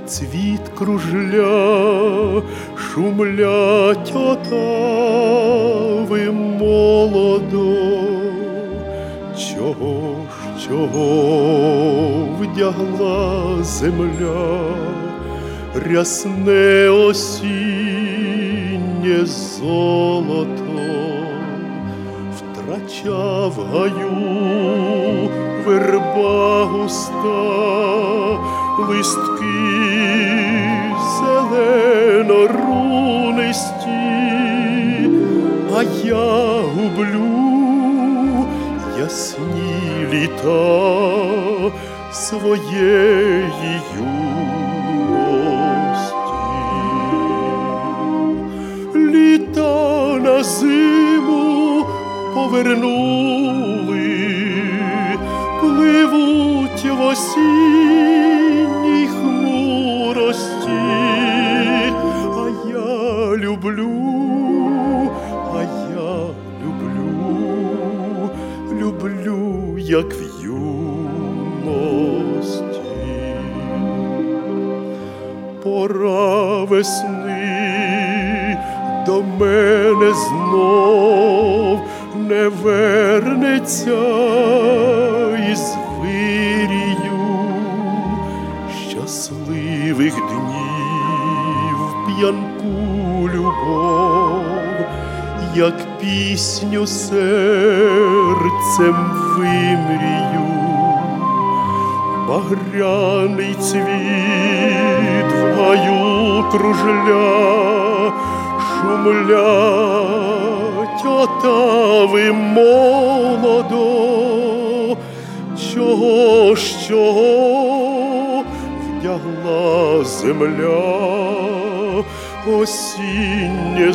цвіт кружля, шумлять отави молодо. Чого вдягла земля, рясне осіннє золото, втрачав гаю верба густа, листки зелено-рунисті, а я гублю ясні літа своєї юності. Літа на зиму повернули, пливуть в осінній хмурості, а я люблю, як в юності. Пора весни до мене знов не вернеться із вирію щасливих днів п'янку любов, як пісню серцем вимрію. Багряний цвіт в гаю кружля, шумлять отави молодо. Чого вдягла земля осіннє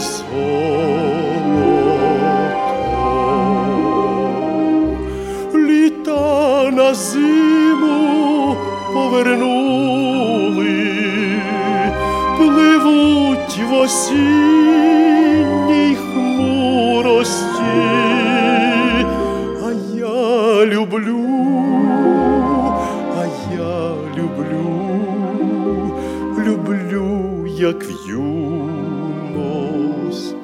золото. Літа на зиму повернули, пливуть в осінній хмурості, а я люблю, як в юності.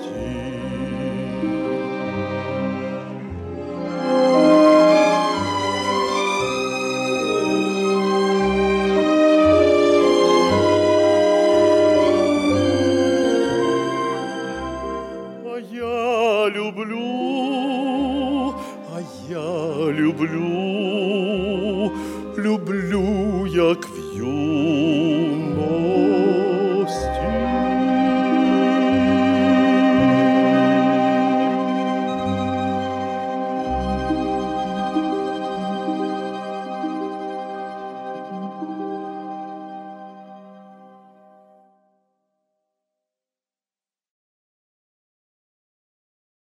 Люблю, як в